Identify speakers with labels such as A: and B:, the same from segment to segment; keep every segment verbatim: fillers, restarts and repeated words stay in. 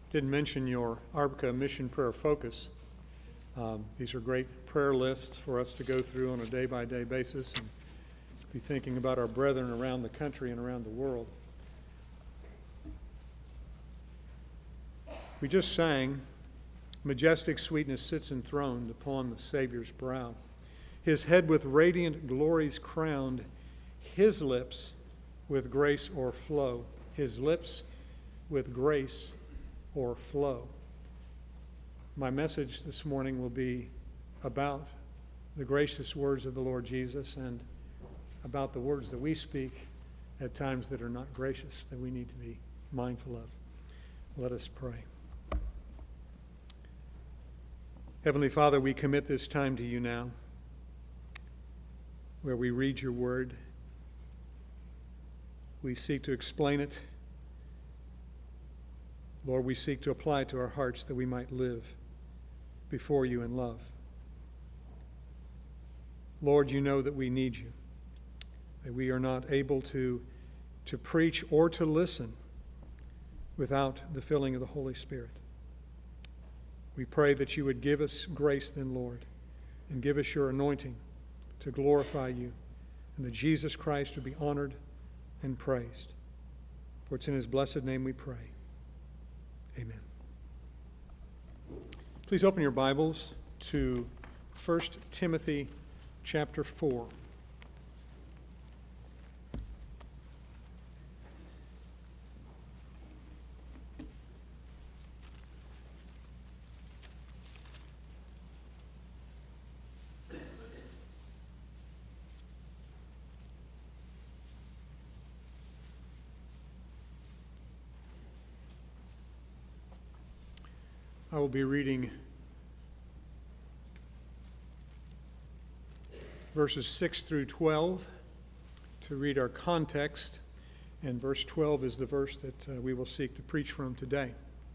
A: didn't mention your ARBCA Mission Prayer Focus. Um, these are great prayer lists for us to go through on a day-by-day basis and be thinking about our brethren around the country and around the world. We just sang, "Majestic sweetness sits enthroned upon the Savior's brow. His head with radiant glories crowned, his lips with grace o'erflow." His lips with grace o'erflow. My message this morning will be about the gracious words of the Lord Jesus and about the words that we speak at times that are not gracious, that we need to be mindful of. Let us pray. Heavenly Father, we commit this time to you now, where we read your word. We seek to explain it. Lord, we seek to apply it to our hearts that we might live before you in love. Lord, you know that we need you, that we are not able to, to preach or to listen without the filling of the Holy Spirit. We pray that you would give us grace then, Lord, and give us your anointing to glorify you, and that Jesus Christ would be honored and praised. For it's in his blessed name we pray. Amen. Please open your Bibles to First Timothy chapter four. I will be reading verses six through twelve to read our context, and verse twelve is the verse that uh, we will seek to preach from today.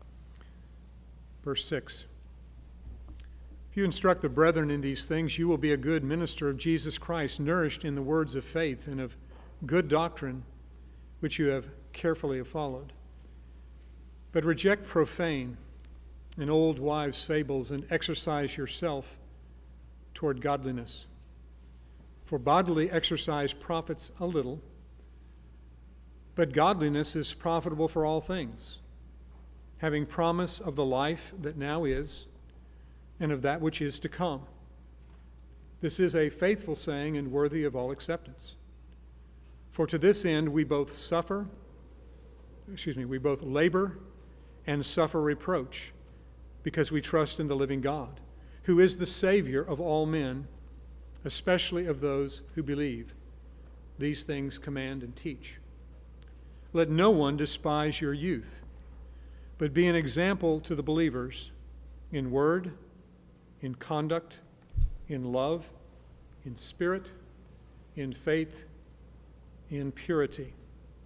A: Verse six. If you instruct the brethren in these things, you will be a good minister of Jesus Christ, nourished in the words of faith and of good doctrine, which you have carefully followed. But reject profane and old wives' fables, and exercise yourself toward godliness. For bodily exercise profits a little, but godliness is profitable for all things, having promise of the life that now is, and of that which is to come. This is a faithful saying and worthy of all acceptance. For to this end we both suffer, excuse me, we both labor and suffer reproach, because we trust in the living God, who is the Savior of all men, especially of those who believe. These things command and teach. Let no one despise your youth, but be an example to the believers in word, in conduct, in love, in spirit, in faith, in purity.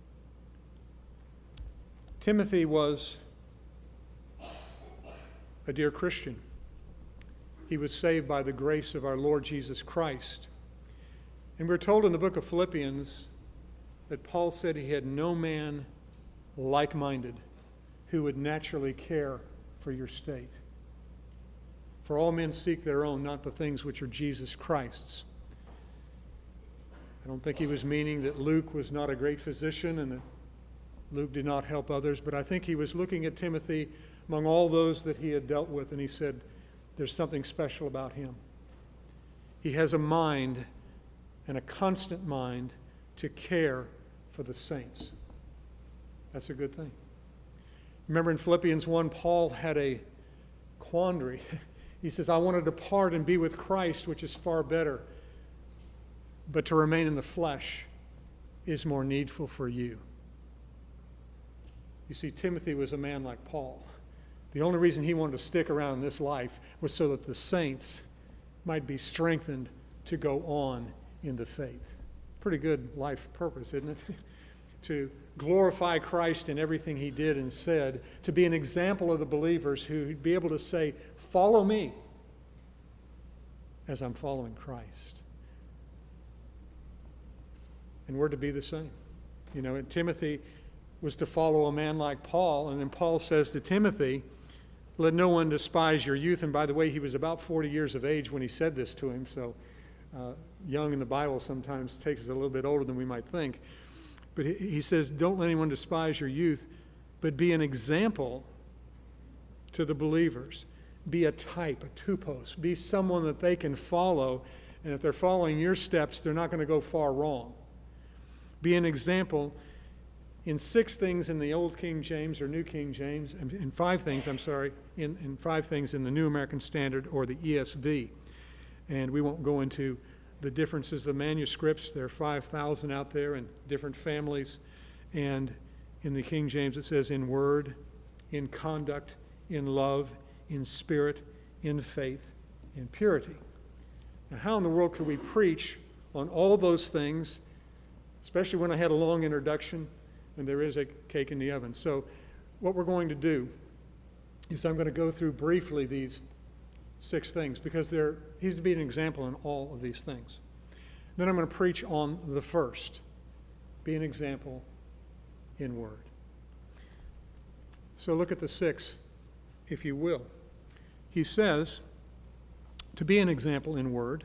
A: Timothy was a dear Christian. He was saved by the grace of our Lord Jesus Christ. And we're told in the book of Philippians that Paul said he had no man like-minded who would naturally care for your state. For all men seek their own, not the things which are Jesus Christ's. I don't think he was meaning that Luke was not a great physician and that Luke did not help others, but I think he was looking at Timothy among all those that he had dealt with, and he said, there's something special about him. He has a mind, and a constant mind, to care for the saints. That's a good thing. Remember in Philippians one, Paul had a quandary. He says, I want to depart and be with Christ, which is far better, but to remain in the flesh is more needful for you. You see, Timothy was a man like Paul. The only reason he wanted to stick around in this life was so that the saints might be strengthened to go on in the faith. Pretty good life purpose, isn't it? To glorify Christ in everything he did and said, to be an example of the believers who'd be able to say, follow me as I'm following Christ. And we're to be the same. You know, and Timothy was to follow a man like Paul. And then Paul says to Timothy, let no one despise your youth. And by the way, he was about forty years of age when he said this to him. So uh, young in the Bible sometimes takes us a little bit older than we might think. But he, he says, don't let anyone despise your youth, but be an example to the believers. Be a type, a tupos. Be someone that they can follow. And if they're following your steps, they're not going to go far wrong. Be an example in six things in the Old King James or New King James, in five things, I'm sorry, in, in five things in the New American Standard or the E S V. And we won't go into the differences of the manuscripts. There are five thousand out there in different families. And in the King James it says in word, in conduct, in love, in spirit, in faith, in purity. Now, how in the world could we preach on all those things, especially when I had a long introduction and there is a cake in the oven? So what we're going to do is I'm going to go through briefly these six things because there he's to be an example in all of these things. Then I'm going to preach on the first, be an example in word. So look at the six, if you will. He says, to be an example in word,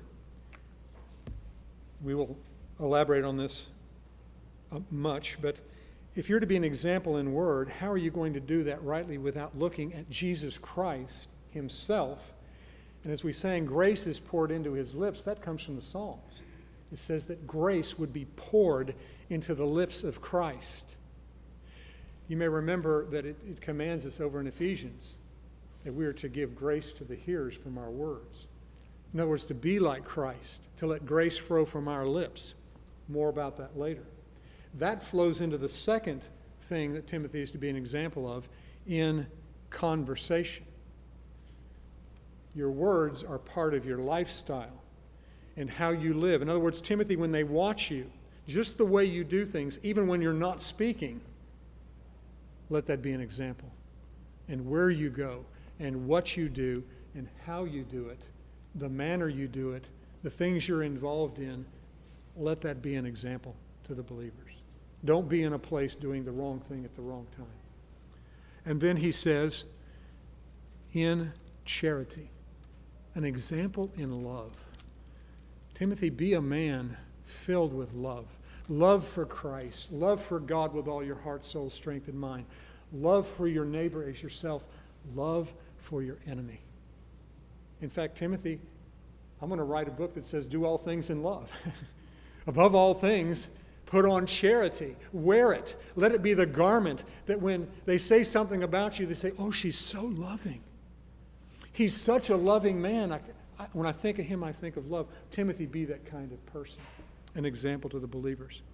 A: we will elaborate on this uh, much, but if you're to be an example in word, how are you going to do that rightly without looking at Jesus Christ himself? And as we sang, grace is poured into his lips. That comes from the Psalms. It says that grace would be poured into the lips of Christ. You may remember that it, it commands us over in Ephesians that we are to give grace to the hearers from our words. In other words, to be like Christ, to let grace flow from our lips. More about that later. That flows into the second thing that Timothy is to be an example of in conversation. Your words are part of your lifestyle and how you live. In other words, Timothy, when they watch you, just the way you do things, even when you're not speaking, let that be an example. And where you go, and what you do, and how you do it, the manner you do it, the things you're involved in, let that be an example to the believers. Don't be in a place doing the wrong thing at the wrong time. And then he says, in charity, an example in love. Timothy, be a man filled with love. Love for Christ. Love for God with all your heart, soul, strength, and mind. Love for your neighbor as yourself. Love for your enemy. In fact, Timothy, I'm going to write a book that says do all things in love. Above all things, put on charity. Wear it. Let it be the garment that when they say something about you, they say, oh, she's so loving. He's such a loving man. I, I, when I think of him, I think of love. Timothy, be that kind of person. An example to the believers.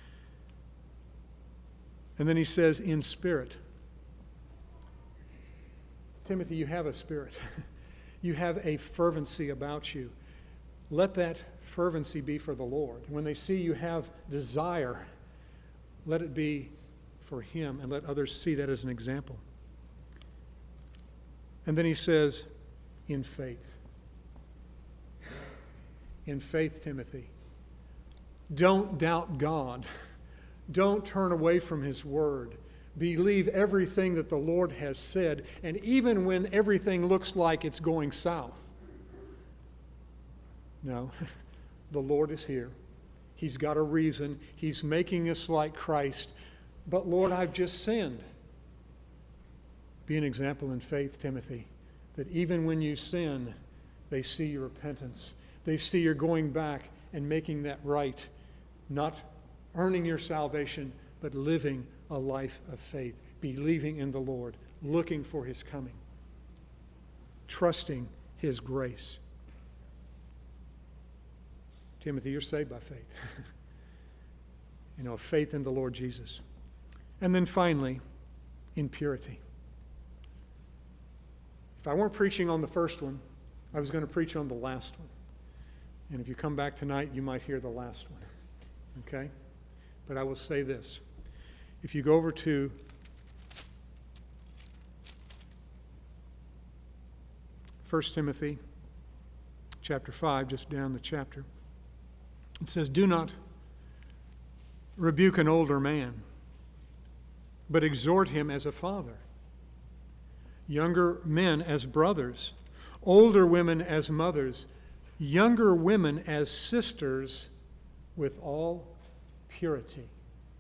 A: And then he says, in spirit. Timothy, you have a spirit. You have a fervency about you. Let that fervency be for the Lord. When they see you have desire, let it be for him and let others see that as an example. And then he says, in faith. In faith, Timothy. Don't doubt God. Don't turn away from his word. Believe everything that the Lord has said, and even when everything looks like it's going south. No, the Lord is here. He's got a reason. He's making us like Christ. But Lord, I've just sinned. Be an example in faith, Timothy, that even when you sin, they see your repentance. They see you're going back and making that right, not earning your salvation, but living a life of faith, believing in the Lord, looking for his coming, trusting his grace. Timothy, you're saved by faith. You know, faith in the Lord Jesus. And then finally, in purity. If I weren't preaching on the first one, I was going to preach on the last one. And if you come back tonight, you might hear the last one. Okay? But I will say this. If you go over to First Timothy chapter five, just down the chapter, it says, do not rebuke an older man, but exhort him as a father. Younger men as brothers, older women as mothers, younger women as sisters with all purity.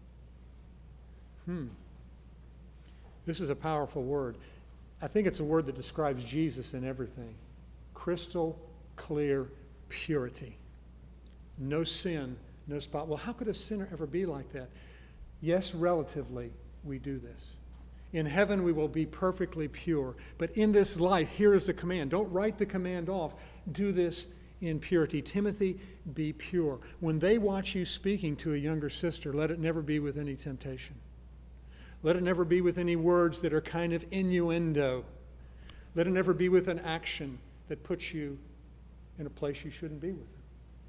A: Hmm. This is a powerful word. I think it's a word that describes Jesus in everything. Crystal clear purity. No sin, no spot. Well, how could a sinner ever be like that? Yes, relatively, we do this. In heaven, we will be perfectly pure. But in this life, here is the command. Don't write the command off. Do this in purity. Timothy, be pure. When they watch you speaking to a younger sister, let it never be with any temptation. Let it never be with any words that are kind of innuendo. Let it never be with an action that puts you in a place you shouldn't be with them.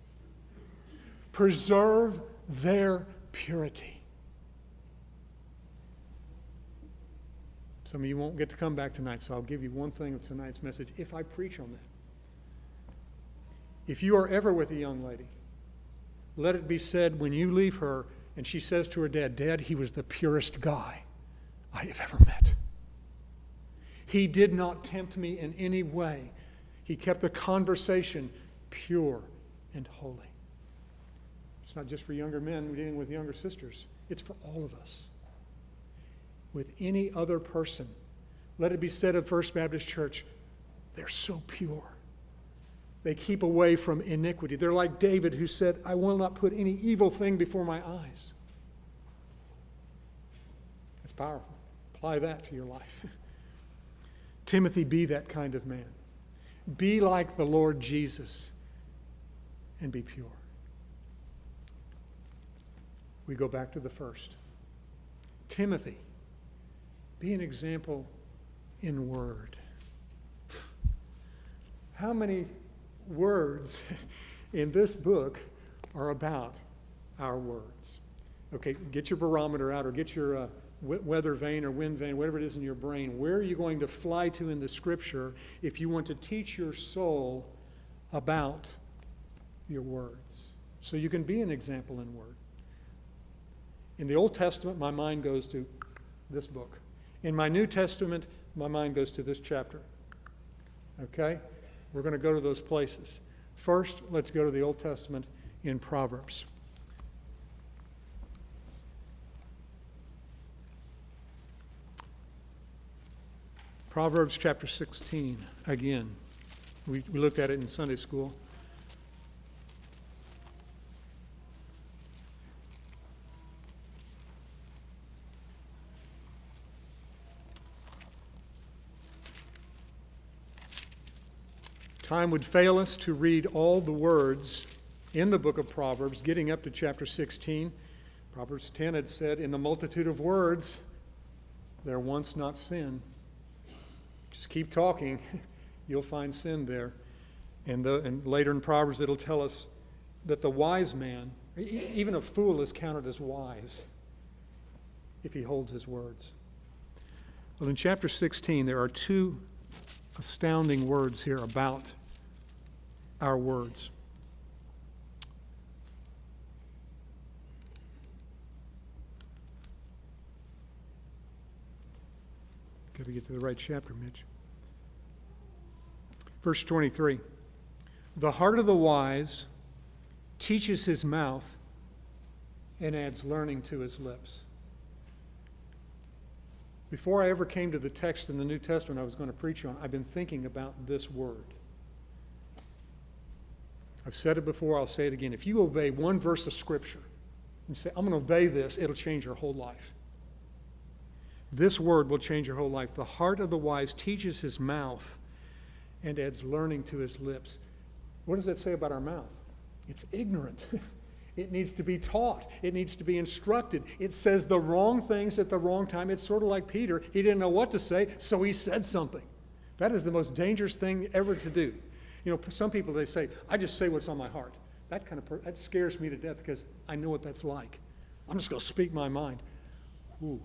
A: Preserve their purity. Some of you won't get to come back tonight, so I'll give you one thing of tonight's message if I preach on that. If you are ever with a young lady, let it be said when you leave her and she says to her dad, "Dad, he was the purest guy I have ever met. He did not tempt me in any way. He kept the conversation pure and holy." It's not just for younger men dealing with younger sisters. It's for all of us. With any other person, let it be said of First Baptist Church, they're so pure. They keep away from iniquity. They're like David who said, "I will not put any evil thing before my eyes." That's powerful. Apply that to your life. Timothy, be that kind of man. Be like the Lord Jesus and be pure. We go back to the first. Timothy, be an example in word. How many words in this book are about our words? Okay, get your barometer out or get your uh, weather vane or wind vane, whatever it is in your brain. Where are you going to fly to in the Scripture if you want to teach your soul about your words? So you can be an example in word. In the Old Testament, my mind goes to this book. In my New Testament, my mind goes to this chapter. Okay? We're going to go to those places. First, let's go to the Old Testament in Proverbs. Proverbs chapter sixteen, again. We, we looked at it in Sunday school. Time would fail us to read all the words in the book of Proverbs, getting up to chapter sixteen. Proverbs ten had said, "In the multitude of words, there wants not sin." Just keep talking. You'll find sin there. And, the, and later in Proverbs, it'll tell us that the wise man, even a fool, is counted as wise if he holds his words. Well, in chapter sixteen, there are two astounding words here about our words. Got to get to the right chapter, Mitch. Verse twenty-three. The heart of the wise teaches his mouth and adds learning to his lips. Before I ever came to the text in the New Testament I was going to preach on, I've been thinking about this word. I've said it before, I'll say it again. If you obey one verse of Scripture and say, "I'm going to obey this," it'll change your whole life. This word will change your whole life. The heart of the wise teaches his mouth and adds learning to his lips. What does that say about our mouth? It's ignorant. It needs to be taught. It needs to be instructed. It says the wrong things at the wrong time. It's sort of like Peter. He didn't know what to say, so he said something. That is the most dangerous thing ever to do. You know, some people, they say, "I just say what's on my heart." That kind of per- that scares me to death because I know what that's like. I'm just going to speak my mind. Ooh.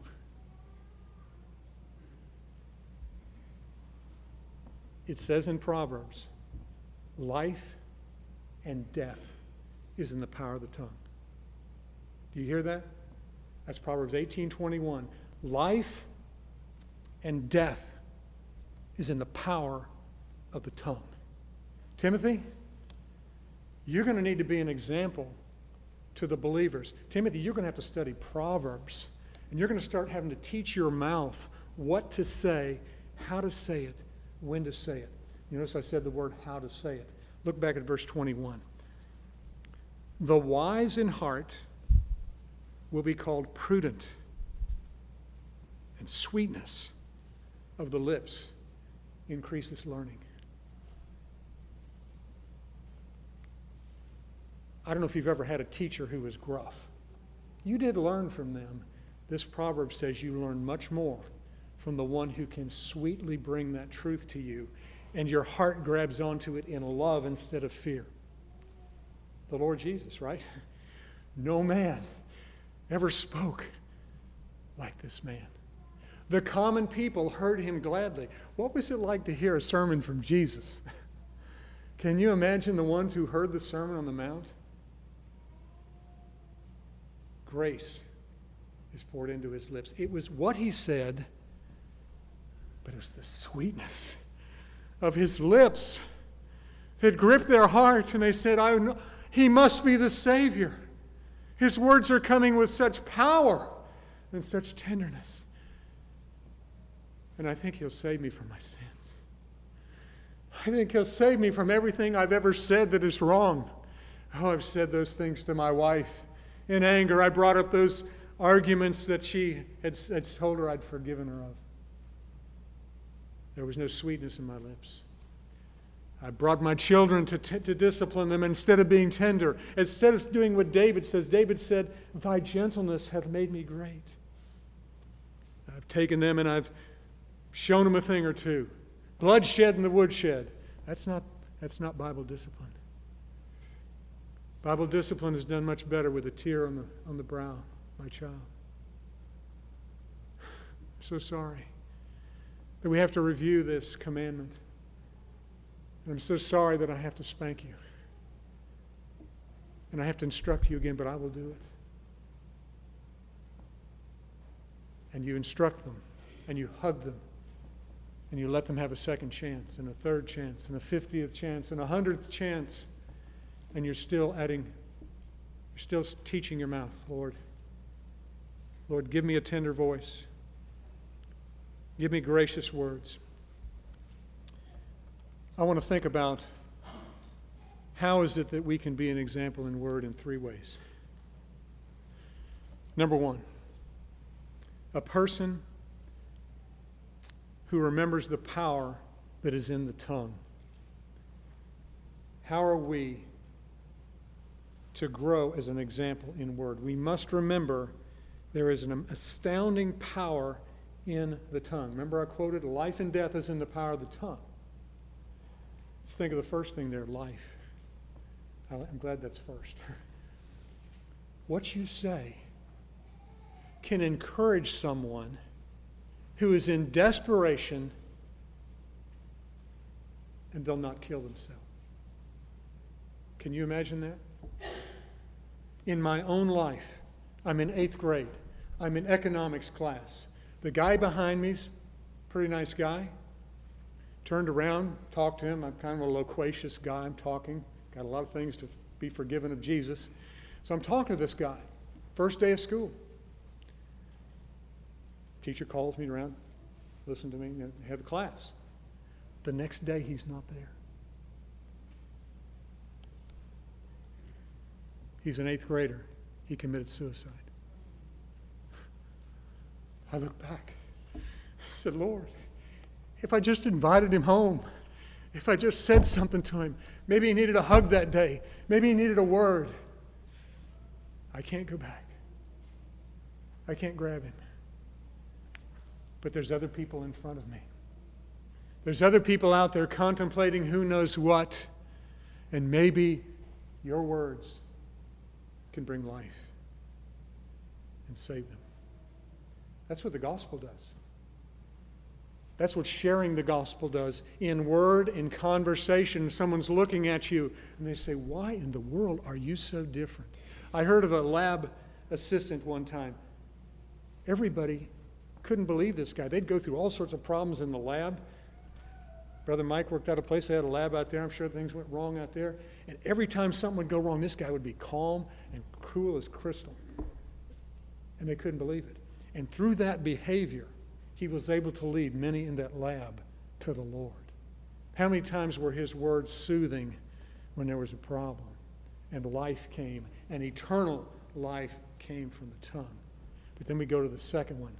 A: It says in Proverbs, life and death is in the power of the tongue. Do you hear that? That's Proverbs eighteen twenty-one. Life and death is in the power of the tongue. Timothy, you're going to need to be an example to the believers. Timothy, you're going to have to study Proverbs, and you're going to start having to teach your mouth what to say, how to say it, when to say it. You notice I said the word how to say it. Look back at verse twenty-one. The wise in heart will be called prudent, and sweetness of the lips increases learning. I don't know if you've ever had a teacher who was gruff. You did learn from them. This proverb says you learn much more from the one who can sweetly bring that truth to you, and your heart grabs onto it in love instead of fear. The Lord Jesus, right? No man ever spoke like this man. The common people heard him gladly. What was it like to hear a sermon from Jesus? Can you imagine the ones who heard the Sermon on the Mount? Grace is poured into his lips. It was what he said, but it was the sweetness of his lips that gripped their heart, and they said, I know, he must be the Savior. His words are coming with such power and such tenderness. And I think he'll save me from my sins. I think he'll save me from everything I've ever said that is wrong. Oh, I've said those things to my wife. In anger, I brought up those arguments that she had, had told her I'd forgiven her of. There was no sweetness in my lips. I brought my children to, t- to discipline them instead of being tender. Instead of doing what David says, David said, thy gentleness hath made me great. I've taken them and I've shown them a thing or two. Bloodshed in the woodshed. That's not, that's not Bible discipline. Bible discipline is done much better with a tear on the, on the brow, my child. I'm so sorry that we have to review this commandment. And I'm so sorry that I have to spank you. And I have to instruct you again, but I will do it. And you instruct them, and you hug them, and you let them have a second chance, and a third chance, and a fiftieth chance, and a hundredth chance. And you're still adding, you're still teaching your mouth, Lord. Lord, give me a tender voice. Give me gracious words. I want to think about how is it that we can be an example in word in three ways. Number one, a person who remembers the power that is in the tongue. How are we to grow as an example in word? We must remember there is an astounding power in the tongue. Remember I quoted, life and death is in the power of the tongue. Let's think of the first thing there, life. I'm glad that's first. What you say can encourage someone who is in desperation, and they'll not kill themselves. Can you imagine that? In my own life, I'm in eighth grade. I'm in economics class. The guy behind me's a pretty nice guy. Turned around, talked to him. I'm kind of a loquacious guy. I'm talking. Got a lot of things to be forgiven of Jesus. So I'm talking to this guy. First day of school. Teacher calls me around, listen to me, you know, have the class. The next day, he's not there. He's an eighth grader. He committed suicide. I look back. I said, Lord, if I just invited him home, if I just said something to him, maybe he needed a hug that day, maybe he needed a word. I can't go back. I can't grab him. But there's other people in front of me. There's other people out there contemplating who knows what, and maybe your words can bring life and save them. That's what the gospel does. That's what sharing the gospel does. In word, in conversation, someone's looking at you and they say, why in the world are you so different? I heard of a lab assistant one time. Everybody couldn't believe this guy. They'd go through all sorts of problems in the lab. Brother Mike worked out a place. They had a lab out there. I'm sure things went wrong out there. And every time something would go wrong, this guy would be calm and cool as crystal. And they couldn't believe it. And through that behavior, he was able to lead many in that lab to the Lord. How many times were his words soothing when there was a problem? And life came, and eternal life came from the tongue. But then we go to the second one.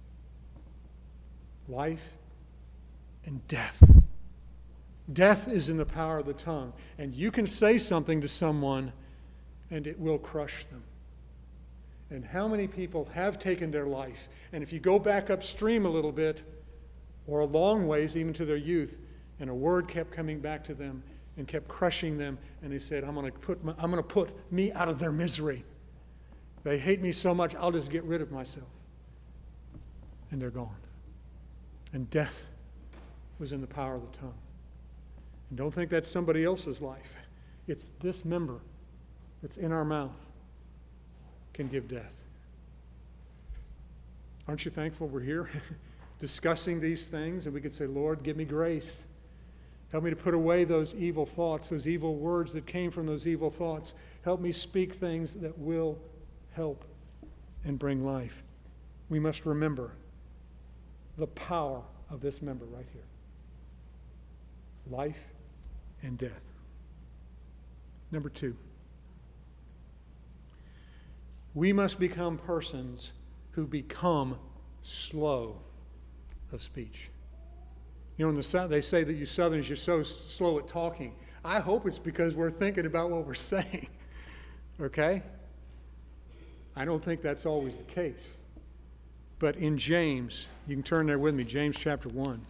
A: Life and death. Death is in the power of the tongue. And you can say something to someone, and it will crush them. And how many people have taken their life? And if you go back upstream a little bit, or a long ways, even to their youth, and a word kept coming back to them and kept crushing them, and they said, I'm going to put my, I'm going to put me out of their misery. They hate me so much, I'll just get rid of myself. And they're gone. And death was in the power of the tongue. And don't think that's somebody else's life. It's this member that's in our mouth can give death. Aren't you thankful we're here discussing these things, and we could say, Lord, give me grace. Help me to put away those evil thoughts, those evil words that came from those evil thoughts. Help me speak things that will help and bring life. We must remember the power of this member right here. Life and death. Number two, we must become persons who become slow of speech. You know, in the South, they say that you Southerners, you're so slow at talking. I hope it's because we're thinking about what we're saying. Okay? I don't think that's always the case. But in James, you can turn there with me, James chapter one.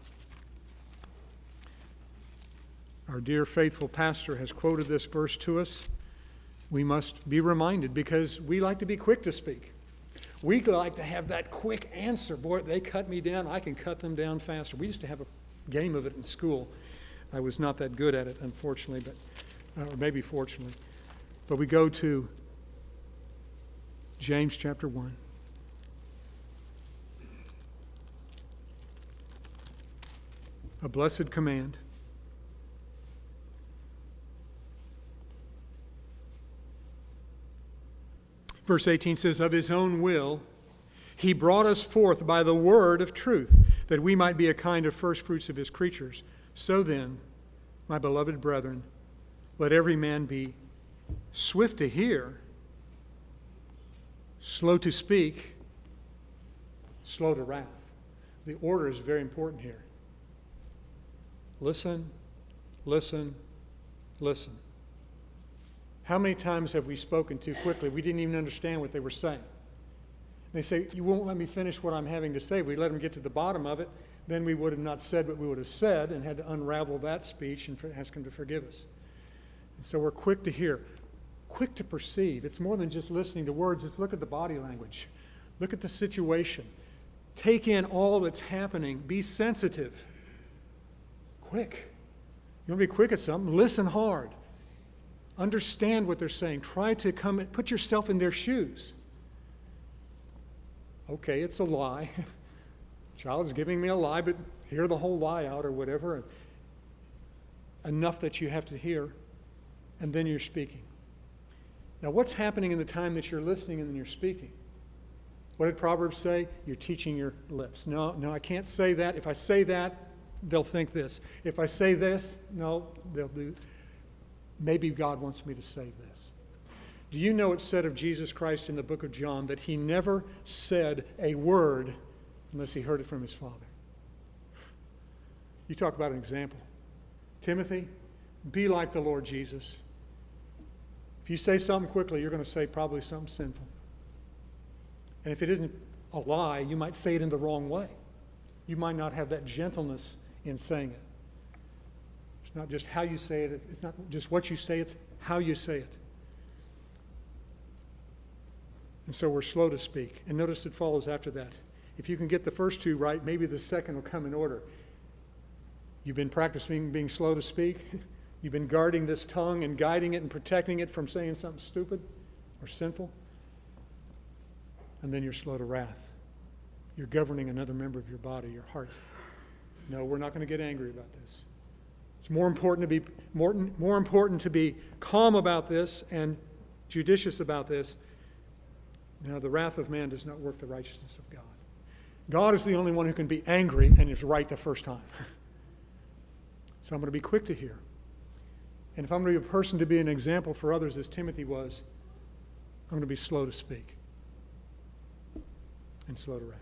A: Our dear faithful pastor has quoted this verse to us. We must be reminded because we like to be quick to speak. We like to have that quick answer. Boy, they cut me down, I can cut them down faster. We used to have a game of it in school. I was not that good at it, unfortunately, but uh, or maybe fortunately. But we go to James chapter one. A blessed command. Verse eighteen says, of his own will, he brought us forth by the word of truth, that we might be a kind of first fruits of his creatures. So then, my beloved brethren, let every man be swift to hear, slow to speak, slow to wrath. The order is very important here. Listen, listen, listen. How many times have we spoken too quickly? We didn't even understand what they were saying. They say, you won't let me finish what I'm having to say. If we let them get to the bottom of it, then we would have not said what we would have said and had to unravel that speech and ask him to forgive us. And so we're quick to hear, quick to perceive. It's more than just listening to words. It's look at the body language. Look at the situation. Take in all that's happening. Be sensitive. Quick. You want to be quick at something? Listen hard. Understand what they're saying. Try to come and put yourself in their shoes. Okay, it's a lie. Child is giving me a lie, but hear the whole lie out or whatever. Enough that you have to hear, and then you're speaking. Now, what's happening in the time that you're listening and then you're speaking? What did Proverbs say? You're teaching your lips. No, no, I can't say that. If I say that, they'll think this. If I say this, no, they'll do. Maybe God wants me to say this. Do you know it said of Jesus Christ in the book of John that he never said a word unless he heard it from his Father? You talk about an example. Timothy, be like the Lord Jesus. If you say something quickly, you're going to say probably something sinful. And if it isn't a lie, you might say it in the wrong way. You might not have that gentleness in saying it. It's not just how you say it. It's not just what you say. It's how you say it. And so we're slow to speak. And notice it follows after that. If you can get the first two right, maybe the second will come in order. You've been practicing being slow to speak. You've been guarding this tongue and guiding it and protecting it from saying something stupid or sinful. And then you're slow to wrath. you're governing another member of your body, your heart. No, we're not going to get angry about this. It's more important to be more, more important to be calm about this and judicious about this. Now, the wrath of man does not work the righteousness of God. God is the only one who can be angry and is right the first time. So I'm going to be quick to hear. And if I'm going to be a person to be an example for others, as Timothy was, I'm going to be slow to speak and slow to wrath.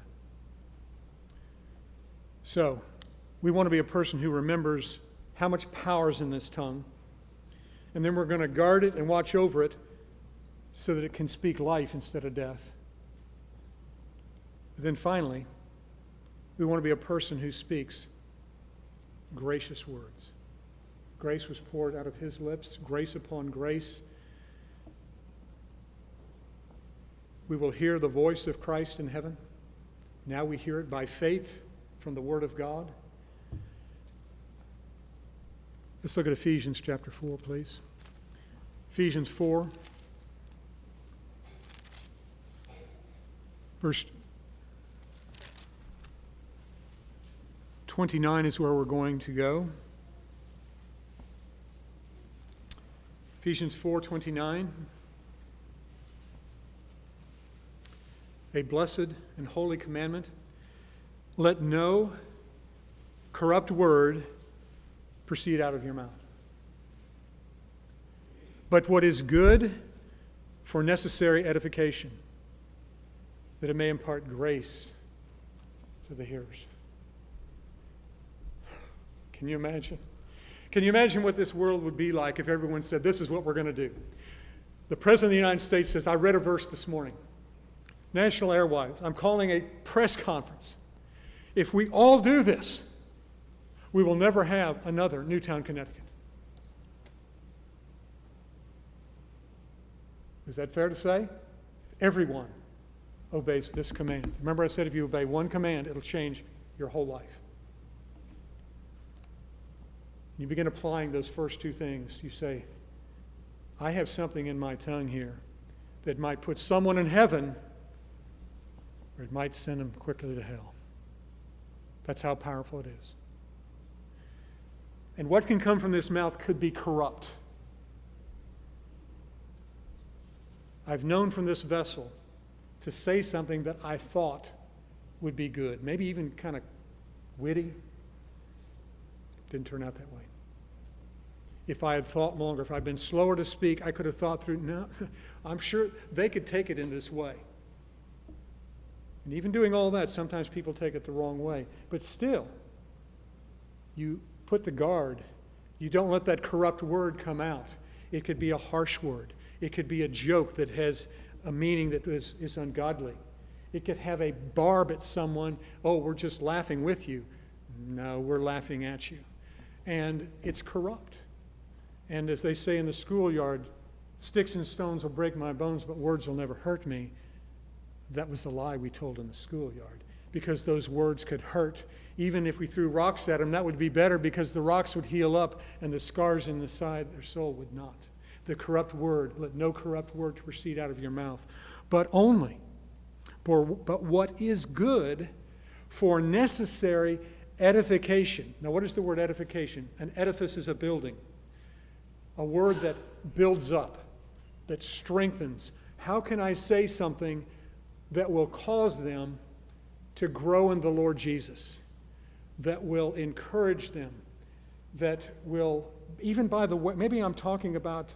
A: So, we want to be a person who remembers how much power is in this tongue, and then we're going to guard it and watch over it so that it can speak life instead of death. And then finally, we want to be a person who speaks gracious words. Grace was poured out of his lips, grace upon grace. We will hear the voice of Christ in heaven. Now we hear it by faith from the Word of God. Let's look at Ephesians chapter four, please. Ephesians four, verse twenty-nine is where we're going to go. Ephesians four twenty-nine. A blessed and holy commandment. Let no corrupt word proceed out of your mouth, but what is good for necessary edification, that it may impart grace to the hearers. Can you imagine? Can you imagine what this world would be like if everyone said, this is what we're going to do? The President of the United States says, I read a verse this morning. National Airwaves, I'm calling a press conference. If we all do this, we will never have another Newtown, Connecticut. Is that fair to say? Everyone obeys this command. Remember I said if you obey one command, it'll change your whole life. You begin applying those first two things. You say, I have something in my tongue here that might put someone in heaven, or it might send them quickly to hell. That's how powerful it is. And what can come from this mouth could be corrupt. I've known from this vessel to say something that I thought would be good, maybe even kind of witty. Didn't turn out that way. If I had thought longer, if I'd been slower to speak, I could have thought through, no, I'm sure they could take it in this way. And even doing all that, sometimes people take it the wrong way. But still, you put the guard. You don't let that corrupt word come out. It could be a harsh word. It could be a joke that has a meaning that is, is ungodly. It could have a barb at someone. Oh, we're just laughing with you. No, we're laughing at you. And it's corrupt. And as they say in the schoolyard, sticks and stones will break my bones, but words will never hurt me. That was the lie we told in the schoolyard, because those words could hurt. Even if we threw rocks at them, that would be better, because the rocks would heal up and the scars in the side, their soul would not. The corrupt word, let no corrupt word proceed out of your mouth, but only, for, but what is good for necessary edification. Now, what is the word edification? An edifice is a building. A word that builds up, that strengthens. How can I say something that will cause them to grow in the Lord Jesus, that will encourage them, that will, even by the way, maybe I'm talking about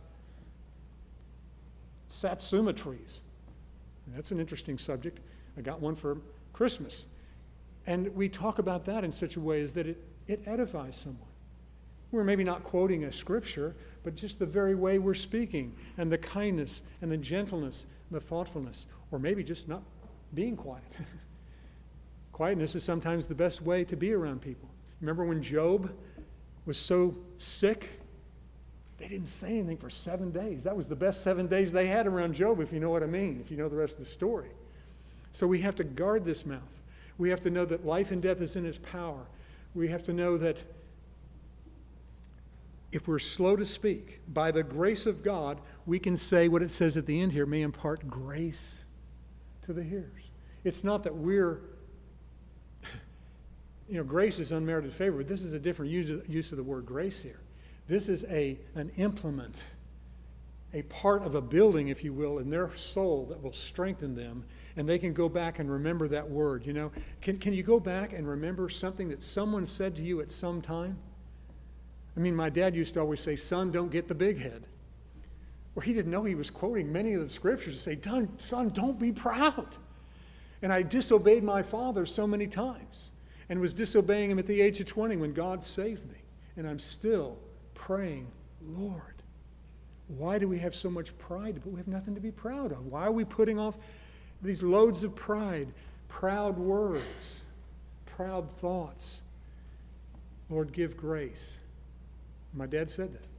A: satsuma trees. That's an interesting subject. I got one for Christmas. And we talk about that in such a way as that it, it edifies someone. We're maybe not quoting a scripture, but just the very way we're speaking, and the kindness, and the gentleness, and the thoughtfulness, or maybe just not being quiet. Quietness is sometimes the best way to be around people. Remember when Job was so sick? They didn't say anything for seven days. That was the best seven days they had around Job, if you know what I mean, if you know the rest of the story. So we have to guard this mouth. We have to know that life and death is in its power. We have to know that if we're slow to speak, by the grace of God, we can say what it says at the end here, may impart grace to the hearers. It's not that we're you know, grace is unmerited favor, but this is a different use of, use of the word grace here. This is a an implement, a part of a building, if you will, in their soul that will strengthen them, and they can go back and remember that word. You know, can can you go back and remember something that someone said to you at some time? I mean, my dad used to always say, "Son, don't get the big head." Well, he didn't know he was quoting many of the scriptures to say, "Son, don't be proud." And I disobeyed my father so many times, and was disobeying him at the age of twenty when God saved me. And I'm still praying, Lord, why do we have so much pride? But we have nothing to be proud of. Why are we putting off these loads of pride, proud words, proud thoughts? Lord, give grace. My dad said that.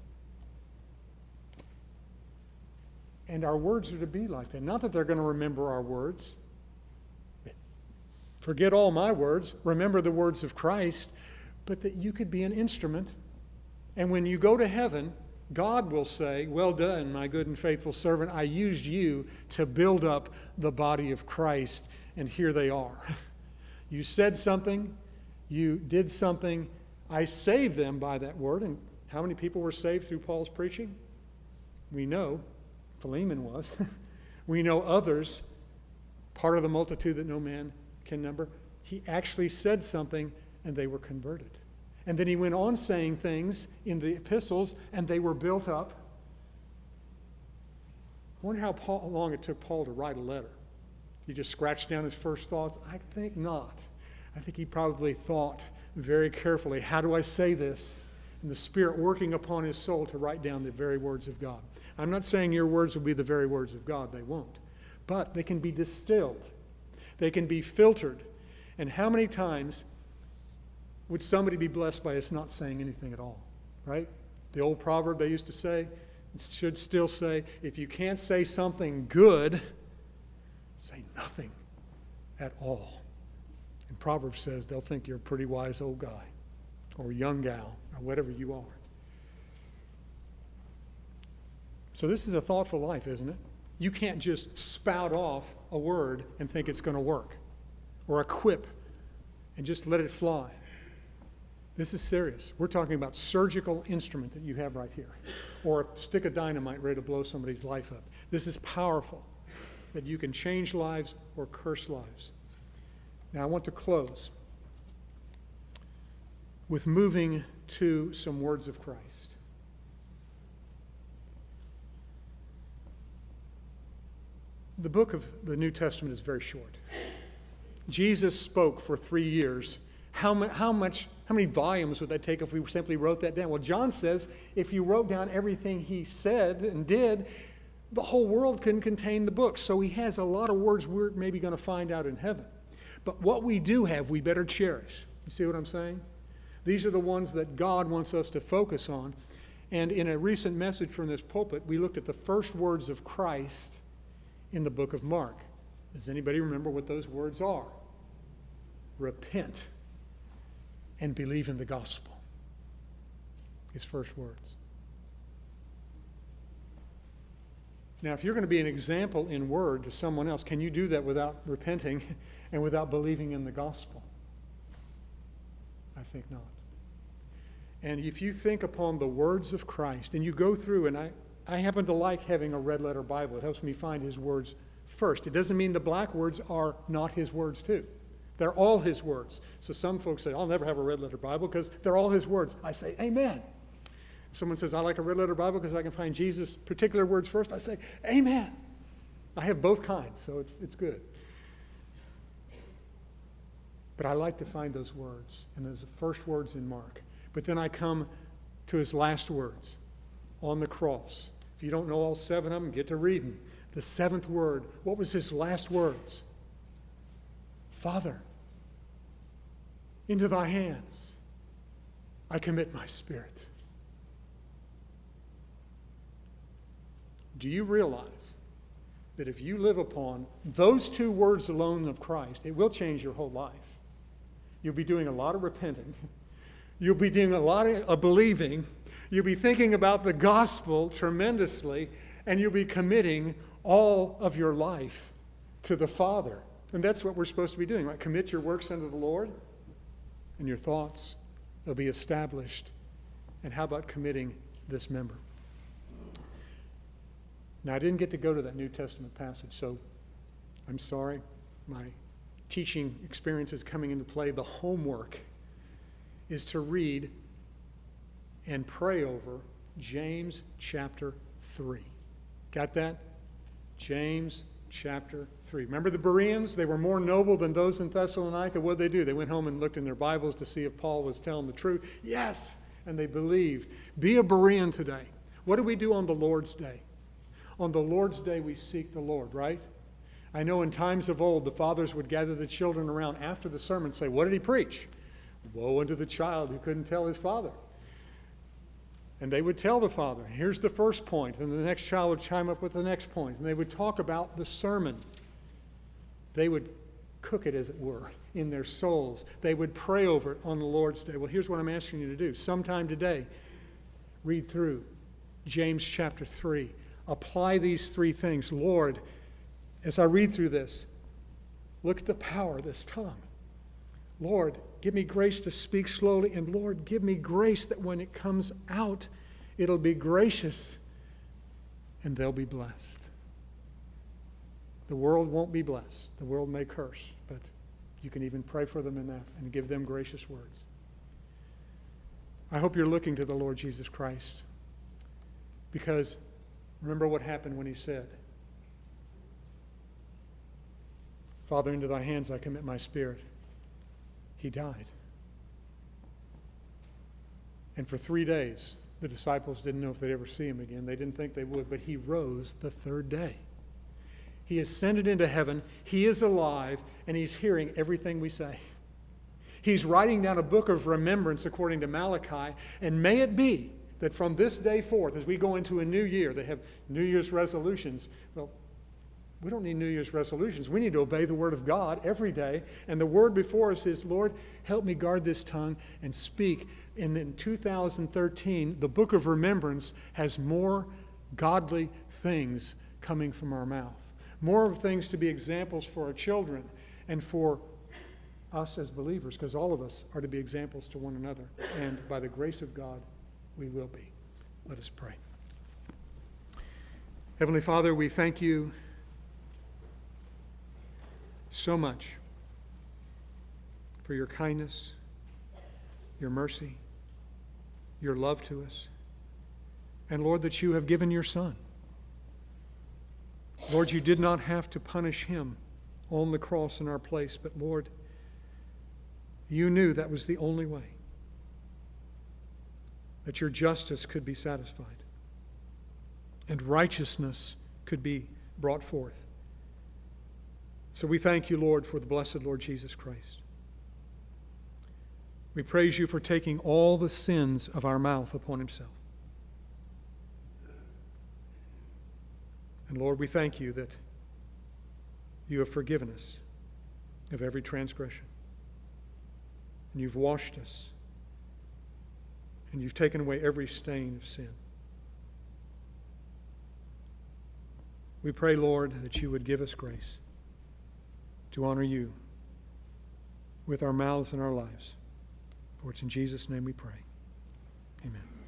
A: And our words are to be like that. Not that they're going to remember our words. Forget all my words. Remember the words of Christ. But that you could be an instrument. And when you go to heaven, God will say, "Well done, my good and faithful servant. I used you to build up the body of Christ." And here they are. You said something. You did something. I saved them by that word. And how many people were saved through Paul's preaching? We know. Philemon was. We know others, part of the multitude that no man can number. He actually said something and they were converted. And then he went on saying things in the epistles and they were built up. I wonder how Paul, long it took Paul to write a letter. He just scratched down his first thoughts? I think not. I think he probably thought very carefully, how do I say this? And the Spirit working upon his soul to write down the very words of God. I'm not saying your words will be the very words of God. They won't. But they can be distilled. They can be filtered. And how many times would somebody be blessed by us not saying anything at all? Right? The old proverb they used to say, it should still say, if you can't say something good, say nothing at all. And Proverbs says they'll think you're a pretty wise old guy or young gal or whatever you are. So this is a thoughtful life, isn't it? You can't just spout off a word and think it's going to work, or a quip and just let it fly. This is serious. We're talking about surgical instrument that you have right here, or a stick of dynamite ready to blow somebody's life up. This is powerful, that you can change lives or curse lives. Now I want to close with moving to some words of Christ. The book of the New Testament is very short. Jesus spoke for three years. How, mu- how much, how many volumes would that take if we simply wrote that down? Well, John says if you wrote down everything he said and did, the whole world couldn't contain the book. So he has a lot of words we're maybe going to find out in heaven. But what we do have, we better cherish. You see what I'm saying? These are the ones that God wants us to focus on. And in a recent message from this pulpit, we looked at the first words of Christ in the book of Mark. Does anybody remember what those words are? Repent and believe in the gospel. His first words. Now, if you're going to be an example in word to someone else, can you do that without repenting and without believing in the gospel? I think not. And if you think upon the words of Christ, and you go through, and I, I happen to like having a red letter Bible. It helps me find his words first. It doesn't mean the black words are not his words too. They're all his words. So some folks say, I'll never have a red letter Bible because they're all his words. I say, amen. If someone says, I like a red letter Bible because I can find Jesus' particular words first, I say, amen. I have both kinds, so it's, it's good. But I like to find those words, and those are the first words in Mark. But then I come to his last words on the cross. If you don't know all seven of them, get to reading. The seventh word, what was his last words? Father, into thy hands I commit my spirit. Do you realize that if you live upon those two words alone of Christ, it will change your whole life? You'll be doing a lot of repenting. You'll be doing a lot of believing. You'll be thinking about the gospel tremendously, and you'll be committing all of your life to the Father. And that's what we're supposed to be doing, right? Commit your works unto the Lord, and your thoughts will be established. And how about committing this member? Now, I didn't get to go to that New Testament passage, so I'm sorry. My teaching experience is coming into play. The homework is to read and pray over James chapter three. Got that? James chapter three. Remember the Bereans? They were more noble than those in Thessalonica. What did they do? They went home and looked in their Bibles to see if Paul was telling the truth. Yes! And they believed. Be a Berean today. What do we do on the Lord's Day? On the Lord's Day, we seek the Lord, right? I know in times of old, the fathers would gather the children around after the sermon and say, what did he preach? Woe unto the child who couldn't tell his father. And they would tell the father, here's the first point, and the next child would chime up with the next point, and they would talk about the sermon. They would cook it, as it were, in their souls. They would pray over it on the Lord's Day. Well, here's what I'm asking you to do. Sometime today, read through James chapter three. Apply these three things. Lord, as I read through this, look at the power of this tongue. Lord, give me grace to speak slowly, and Lord, give me grace that when it comes out, it'll be gracious and they'll be blessed. The world won't be blessed. The world may curse, but you can even pray for them in that and give them gracious words. I hope you're looking to the Lord Jesus Christ, because remember what happened when he said, Father, into thy hands I commit my spirit. He died. And for three days, the disciples didn't know if they'd ever see him again. They didn't think they would, but he rose the third day. He ascended into heaven. He is alive, and he's hearing everything we say. He's writing down a book of remembrance according to Malachi, and may it be that from this day forth, as we go into a new year, they have New Year's resolutions. Well, we don't need New Year's resolutions. We need to obey the Word of God every day. And the word before us is, Lord, help me guard this tongue and speak. And in two thousand thirteen, the book of remembrance has more godly things coming from our mouth. More things to be examples for our children and for us as believers, because all of us are to be examples to one another. And by the grace of God, we will be. Let us pray. Heavenly Father, we thank you so much for your kindness, your mercy, your love to us, and Lord, that you have given your Son. Lord, you did not have to punish him on the cross in our place, but Lord, you knew that was the only way that your justice could be satisfied and righteousness could be brought forth. So we thank you, Lord, for the blessed Lord Jesus Christ. We praise you for taking all the sins of our mouth upon himself. And Lord, we thank you that you have forgiven us of every transgression. And you've washed us. And you've taken away every stain of sin. We pray, Lord, that you would give us grace to honor you with our mouths and our lives. For it's in Jesus' name we pray. Amen.